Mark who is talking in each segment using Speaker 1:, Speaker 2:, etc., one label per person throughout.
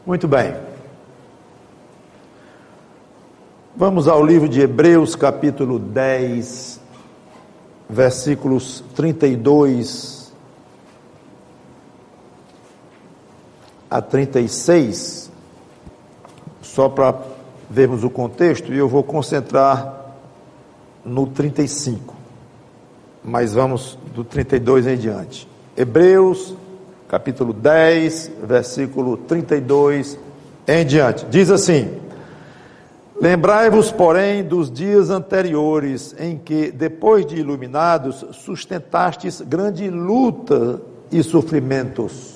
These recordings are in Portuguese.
Speaker 1: Muito bem. Vamos ao livro de Hebreus, capítulo 10, versículos 32 a 36, só para vermos o contexto, e eu vou concentrar no 35, mas vamos do 32 em diante. Hebreus, capítulo 10, versículo 32 em diante, diz assim: lembrai-vos, porém, dos dias anteriores, em que, depois de iluminados, sustentastes grande luta e sofrimentos.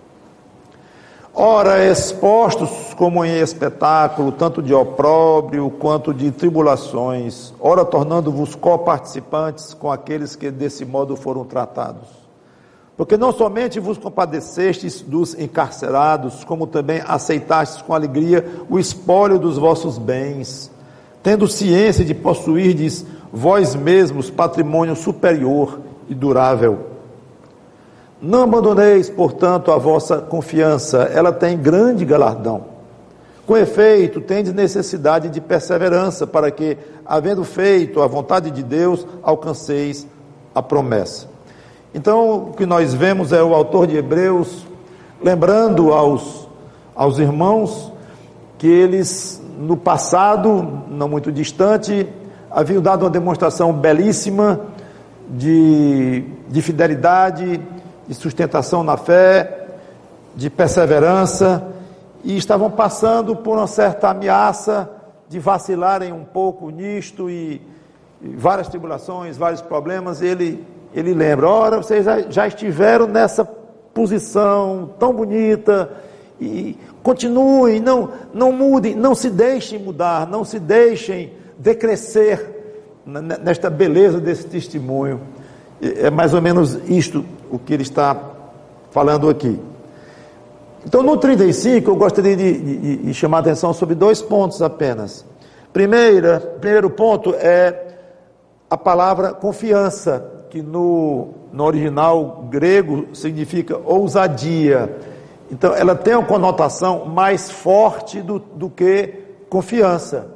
Speaker 1: Ora, expostos como em espetáculo, tanto de opróbrio quanto de tribulações, ora tornando-vos coparticipantes com aqueles que desse modo foram tratados. Porque não somente vos compadecestes dos encarcerados, como também aceitastes com alegria o espólio dos vossos bens, tendo ciência de possuirdes vós mesmos patrimônio superior e durável. Não abandoneis, portanto, a vossa confiança, ela tem grande galardão. Com efeito, tendes necessidade de perseverança, para que, havendo feito a vontade de Deus, alcanceis a promessa. Então, o que nós vemos é o autor de Hebreus lembrando aos irmãos que eles, no passado, não muito distante, haviam dado uma demonstração belíssima de fidelidade, de sustentação na fé, de perseverança, e estavam passando por uma certa ameaça de vacilarem um pouco nisto, e várias tribulações, vários problemas. Ele lembra: ora, vocês já estiveram nessa posição tão bonita, e continuem, não mudem, não se deixem mudar, não se deixem decrescer nesta beleza desse testemunho. É mais ou menos isto o que ele está falando aqui. Então, no 35, eu gostaria de chamar a atenção sobre dois pontos apenas. Primeiro ponto é a palavra confiança, que no original grego significa ousadia. Então, ela tem uma conotação mais forte do que confiança.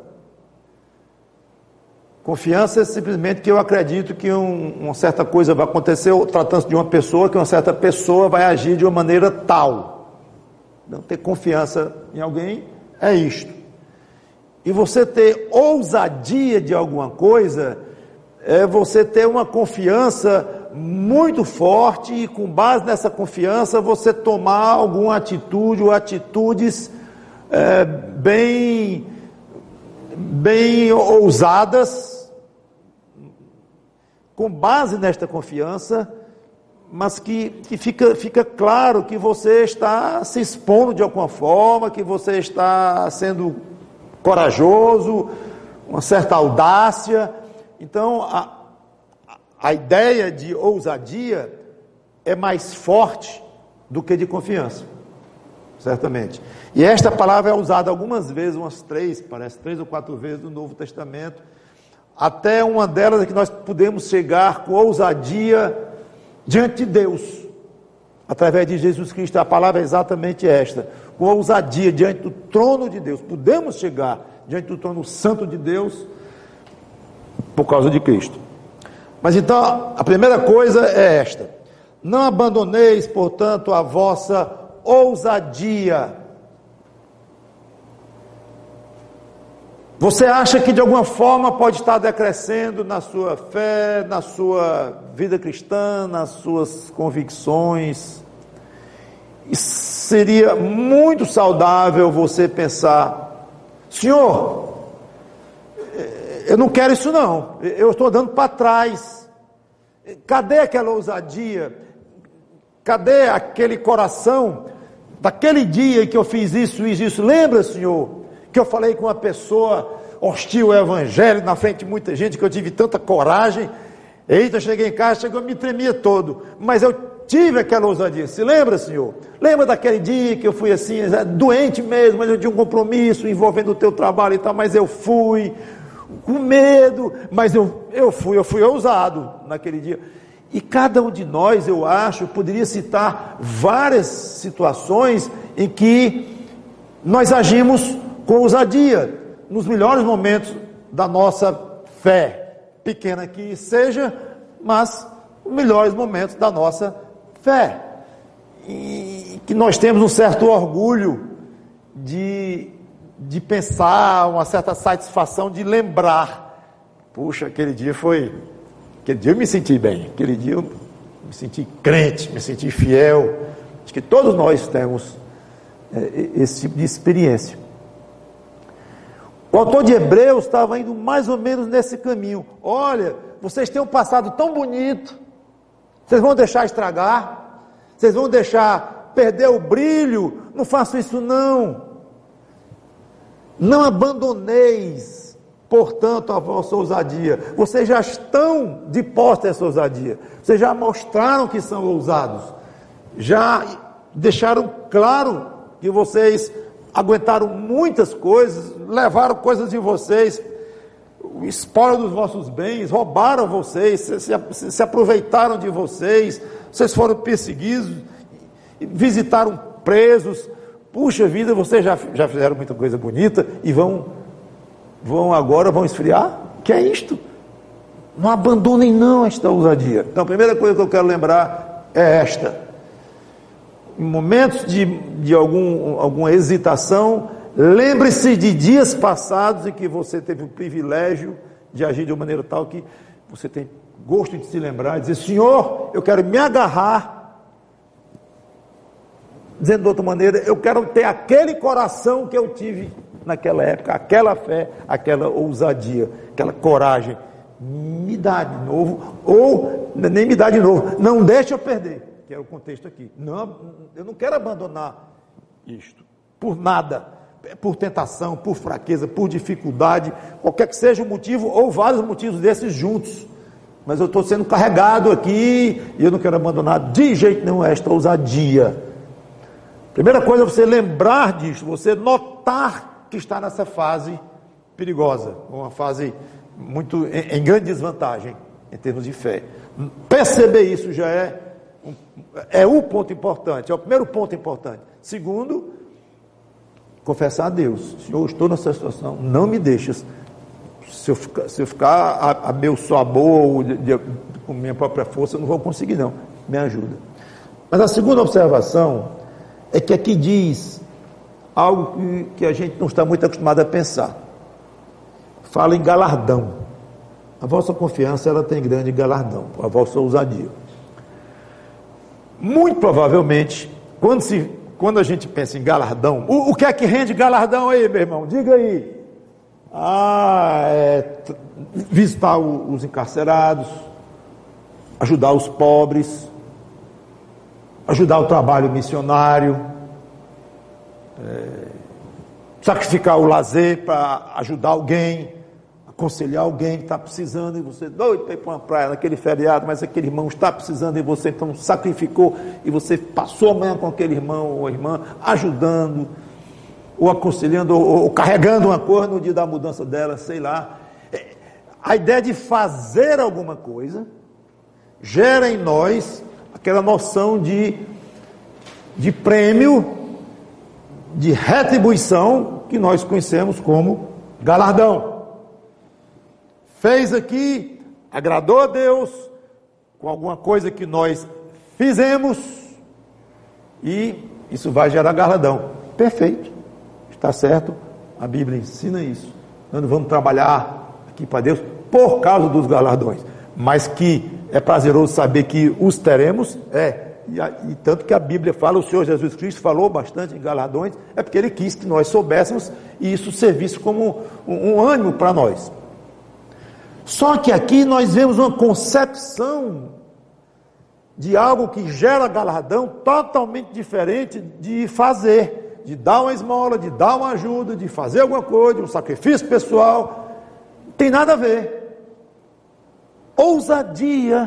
Speaker 1: Confiança é simplesmente que eu acredito que uma certa coisa vai acontecer, ou tratando-se de uma pessoa, que uma certa pessoa vai agir de uma maneira tal. Não ter confiança em alguém é isto. E você ter ousadia de alguma coisa é você ter uma confiança muito forte, e com base nessa confiança você tomar alguma atitude ou atitudes bem ousadas, com base nesta confiança, mas que fica claro que você está se expondo de alguma forma, que você está sendo corajoso, uma certa audácia. Então, a ideia de ousadia é mais forte do que de confiança, certamente. E esta palavra é usada algumas vezes, umas três ou quatro vezes no Novo Testamento. Até uma delas é que nós podemos chegar com ousadia diante de Deus, através de Jesus Cristo. A palavra é exatamente esta: com ousadia diante do trono de Deus. Podemos chegar diante do trono santo de Deus por causa de Cristo. Mas então, a primeira coisa é esta: não abandoneis, portanto, a vossa ousadia. Você acha que de alguma forma pode estar decrescendo na sua fé, na sua vida cristã, nas suas convicções? E seria muito saudável você pensar: Senhor, eu não quero isso não, eu estou dando para trás. Cadê aquela ousadia? Cadê aquele coração daquele dia que eu fiz isso? Lembra, Senhor, que eu falei com uma pessoa hostil ao evangelho na frente de muita gente, que eu tive tanta coragem? Eita, eu cheguei em casa, eu me tremia todo, mas eu tive aquela ousadia. Se lembra, Senhor? Lembra daquele dia que eu fui assim, doente mesmo, mas eu tinha um compromisso envolvendo o teu trabalho e tal, mas eu fui com medo, mas eu fui ousado naquele dia. E cada um de nós, eu acho, poderia citar várias situações em que nós agimos com ousadia nos melhores momentos da nossa fé, pequena que seja, mas os melhores momentos da nossa fé, e que nós temos um certo orgulho de pensar, uma certa satisfação de lembrar, puxa, aquele dia eu me senti bem, aquele dia eu me senti crente, me senti fiel. Acho que todos nós temos esse tipo de experiência. O autor de Hebreus estava indo mais ou menos nesse caminho. Olha, vocês têm um passado tão bonito, vocês vão deixar estragar, vocês vão deixar perder o brilho, não façam isso não. Não abandoneis, portanto, a vossa ousadia. Vocês já estão de posse dessa ousadia, vocês já mostraram que são ousados, já deixaram claro que vocês aguentaram muitas coisas, levaram coisas de vocês, o espólio dos vossos bens, roubaram vocês, se aproveitaram de vocês, vocês foram perseguidos, visitaram presos. Puxa vida, vocês já fizeram muita coisa bonita e vão esfriar? Que é isto? Não abandonem não esta ousadia. Então a primeira coisa que eu quero lembrar é esta: em momentos de alguma hesitação, lembre-se de dias passados em que você teve o privilégio de agir de uma maneira tal que você tem gosto de se lembrar e dizer: Senhor, eu quero me agarrar. Dizendo de outra maneira, eu quero ter aquele coração que eu tive naquela época, aquela fé, aquela ousadia, aquela coragem. Me dá de novo, ou nem me dá de novo, não deixa eu perder, que era o contexto aqui. Não, eu não quero abandonar isto, por nada, por tentação, por fraqueza, por dificuldade, qualquer que seja o motivo, ou vários motivos desses juntos. Mas eu estou sendo carregado aqui, e eu não quero abandonar de jeito nenhum esta ousadia. Primeira coisa é você lembrar disso, você notar que está nessa fase perigosa, uma fase muito em grande desvantagem em termos de fé. Perceber isso já é o ponto importante, é o primeiro ponto importante. Segundo, confessar a Deus: Senhor, estou nessa situação, não me deixes. Se eu ficar a meu sabor, com minha própria força, eu não vou conseguir não, me ajuda. Mas a segunda observação é que aqui diz algo que a gente não está muito acostumado a pensar. Fala em galardão. A vossa confiança, ela tem grande galardão, a vossa ousadia. Muito provavelmente, quando a gente pensa em galardão, o que é que rende galardão aí, meu irmão? Diga aí. Visitar os encarcerados, ajudar os pobres, ajudar o trabalho missionário, sacrificar o lazer para ajudar alguém, aconselhar alguém que está precisando, e você doido para ir para uma praia naquele feriado, mas aquele irmão está precisando, e você então sacrificou, e você passou a manhã com aquele irmão ou irmã, ajudando, ou aconselhando, ou carregando uma coisa no dia da mudança dela, sei lá. A ideia de fazer alguma coisa gera em nós aquela noção de prêmio, de retribuição, que nós conhecemos como galardão. Fez aqui, agradou a Deus, com alguma coisa que nós fizemos, e isso vai gerar galardão. Perfeito, está certo, a Bíblia ensina isso. Nós não vamos trabalhar aqui para Deus por causa dos galardões, mas que é prazeroso saber que os teremos, e tanto que a Bíblia fala, o Senhor Jesus Cristo falou bastante em galardões, é porque Ele quis que nós soubéssemos, e isso servisse como um ânimo para nós. Só que aqui nós vemos uma concepção de algo que gera galardão totalmente diferente de fazer, de dar uma esmola, de dar uma ajuda, de fazer alguma coisa, de um sacrifício pessoal. Não tem nada a ver. Ousadia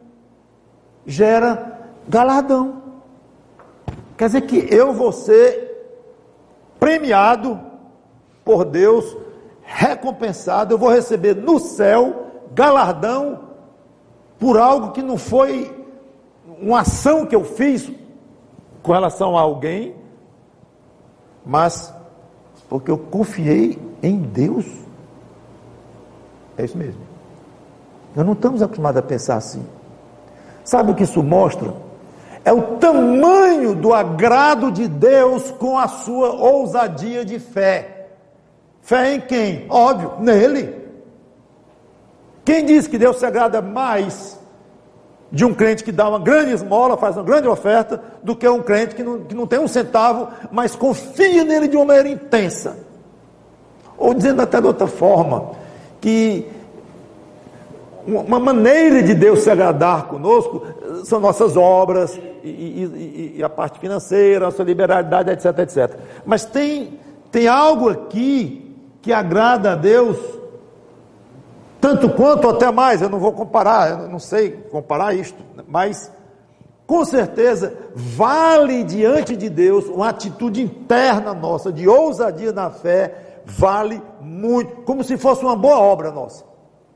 Speaker 1: gera galardão. Quer dizer que eu vou ser premiado por Deus, recompensado, eu vou receber no céu galardão por algo que não foi uma ação que eu fiz com relação a alguém, mas porque eu confiei em Deus. É isso mesmo. Nós não estamos acostumados a pensar assim. Sabe o que isso mostra? É o tamanho do agrado de Deus com a sua ousadia de fé. Fé em quem? Óbvio, nele. Quem diz que Deus se agrada mais de um crente que dá uma grande esmola, faz uma grande oferta, do que um crente que não tem um centavo, mas confia nele de uma maneira intensa? Ou dizendo até de outra forma, que uma maneira de Deus se agradar conosco são nossas obras e a parte financeira, a nossa liberalidade, etc, etc. Mas tem algo aqui que agrada a Deus tanto quanto, até mais. Eu não vou comparar, eu não sei comparar isto, mas com certeza vale diante de Deus uma atitude interna nossa, de ousadia na fé, vale muito, como se fosse uma boa obra nossa.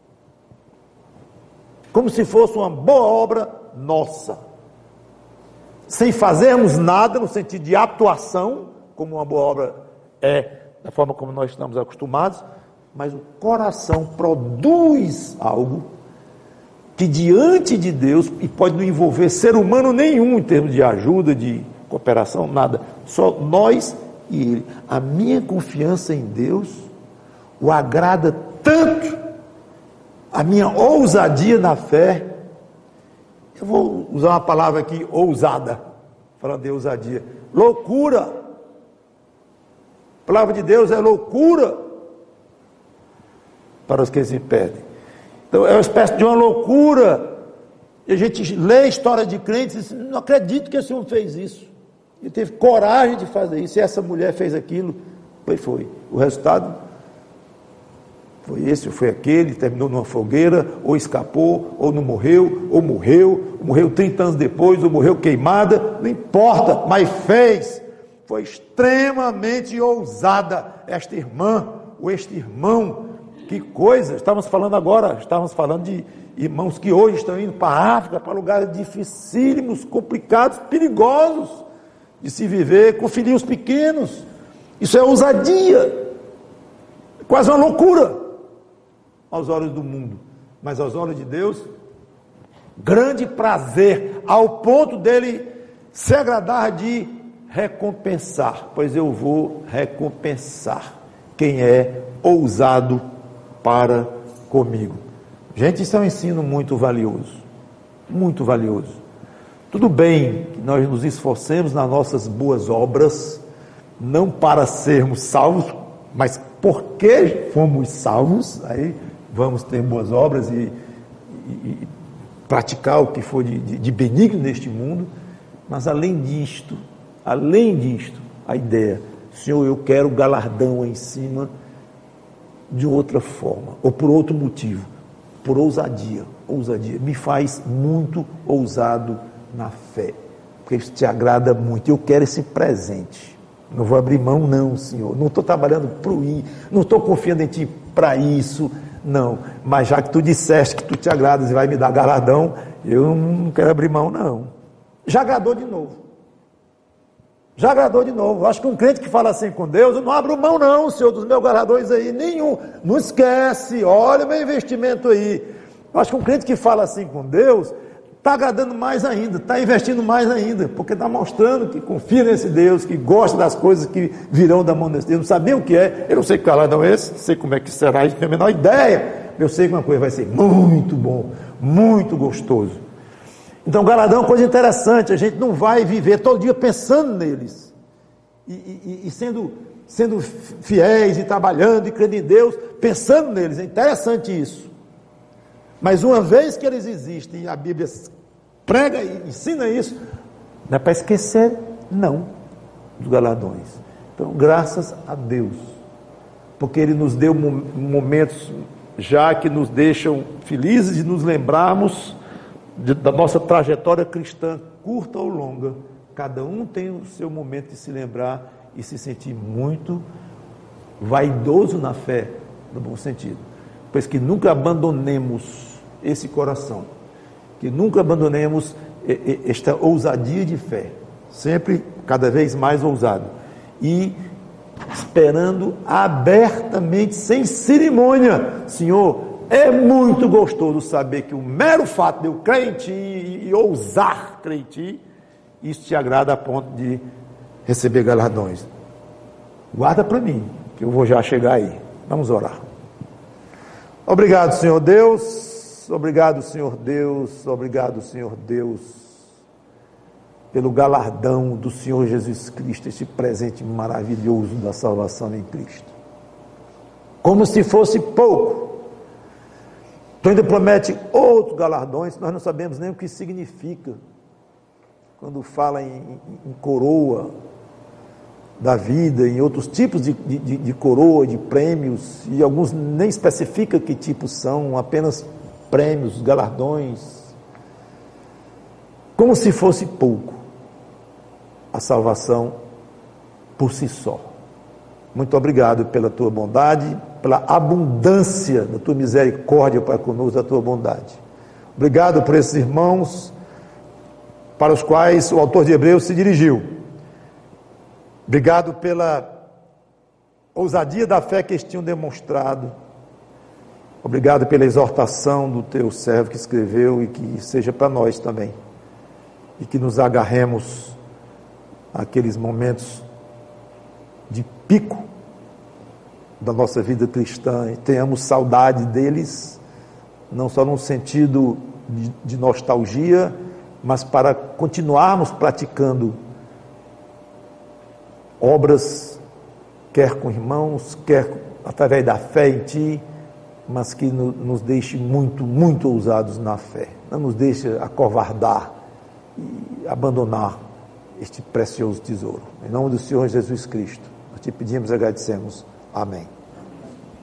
Speaker 1: Como se fosse uma boa obra nossa, sem fazermos nada no sentido de atuação, como uma boa obra é, da forma como nós estamos acostumados, mas o coração produz algo que diante de Deus, e pode não envolver ser humano nenhum em termos de ajuda, de cooperação, nada, só nós e Ele. A minha confiança em Deus o agrada tanto, a minha ousadia na fé. Eu vou usar uma palavra aqui, ousada, falando de ousadia, loucura. A palavra de Deus é loucura para os que se perdem. Então é uma espécie de uma loucura, e a gente lê a história de crentes e diz, não acredito que esse homem fez isso, ele teve coragem de fazer isso, e essa mulher fez aquilo. Foi, o resultado foi esse ou foi aquele, terminou numa fogueira, ou escapou, ou não morreu, ou morreu 30 anos depois, ou morreu queimada, não importa, mas fez. Foi extremamente ousada esta irmã, ou este irmão. Que coisa, estávamos falando de irmãos que hoje estão indo para a África, para lugares dificílimos, complicados, perigosos de se viver, com filhinhos pequenos. Isso é ousadia, quase uma loucura aos olhos do mundo, mas aos olhos de Deus, grande prazer, ao ponto dele se agradar de recompensar, pois eu vou recompensar quem é ousado para comigo. Gente, isso é um ensino muito valioso, muito valioso. Tudo bem que nós nos esforcemos nas nossas boas obras, não para sermos salvos, mas porque fomos salvos, aí vamos ter boas obras e praticar o que for de benigno neste mundo. Mas além disto, a ideia, Senhor, eu quero galardão em cima de outra forma, ou por outro motivo, por ousadia, me faz muito ousado na fé, porque isso te agrada muito, eu quero esse presente, não vou abrir mão não, Senhor, não estou trabalhando para ir, não estou confiando em Ti para isso, não, mas já que Tu disseste que Tu te agradas e vai me dar galardão, eu não quero abrir mão não. Já agradou de novo. Acho que um crente que fala assim com Deus, eu não abro mão não, Senhor, dos meus galardões aí, nenhum, não esquece, olha o meu investimento aí. Eu acho que um crente que fala assim com Deus, está agradando mais ainda, está investindo mais ainda, porque está mostrando que confia nesse Deus, que gosta das coisas que virão da mão desse Deus, não sabia o que é, eu não sei que galardão é esse, não sei como é que será, não tenho a menor ideia, eu sei que uma coisa vai ser muito bom, muito gostoso. Então, galardão é uma coisa interessante, a gente não vai viver todo dia pensando neles, e sendo fiéis, e trabalhando, e crendo em Deus, pensando neles, é interessante isso. Mas uma vez que eles existem, e a Bíblia prega e ensina isso, não é para esquecer, não, dos galardões. Então, graças a Deus, porque Ele nos deu momentos já que nos deixam felizes de nos lembrarmos da nossa trajetória cristã, curta ou longa. Cada um tem o seu momento de se lembrar e se sentir muito vaidoso na fé, no bom sentido, pois que nunca abandonemos esse coração, que nunca abandonemos esta ousadia de fé, sempre cada vez mais ousado, e esperando abertamente, sem cerimônia. Senhor, é muito gostoso saber que o mero fato de eu crer em Ti e ousar crer em Ti, isso te agrada a ponto de receber galardões. Guarda para mim, que eu vou já chegar aí. Vamos orar. Obrigado, Senhor Deus. Obrigado, Senhor Deus. Obrigado, Senhor Deus, pelo galardão do Senhor Jesus Cristo, esse presente maravilhoso da salvação em Cristo. Como se fosse pouco, Tu ainda promete outros galardões, nós não sabemos nem o que significa, quando fala em coroa da vida, em outros tipos de coroa, de prêmios, e alguns nem especifica que tipos são, apenas prêmios, galardões, como se fosse pouco a salvação por si só. Muito obrigado pela Tua bondade, pela abundância da Tua misericórdia para conosco, da Tua bondade. Obrigado por esses irmãos para os quais o autor de Hebreus se dirigiu. Obrigado pela ousadia da fé que eles tinham demonstrado. Obrigado pela exortação do Teu servo que escreveu, e que seja para nós também. E que nos agarremos àqueles momentos de pico da nossa vida cristã e tenhamos saudade deles, não só no sentido de nostalgia, mas para continuarmos praticando obras, quer com irmãos, quer através da fé em Ti, mas que nos deixe muito, muito ousados na fé. Não nos deixe acovardar e abandonar este precioso tesouro. Em nome do Senhor Jesus Cristo, nós Te pedimos e agradecemos. Amém.